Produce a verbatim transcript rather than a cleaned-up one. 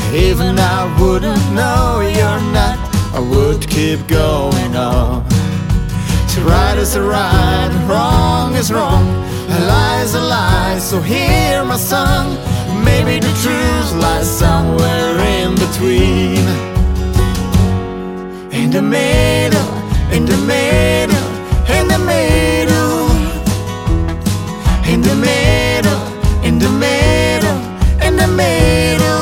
Even I wouldn't know you're not, I would keep going on. So right is right, wrong is wrong, a lie is a lie. So hear my song, maybe the truth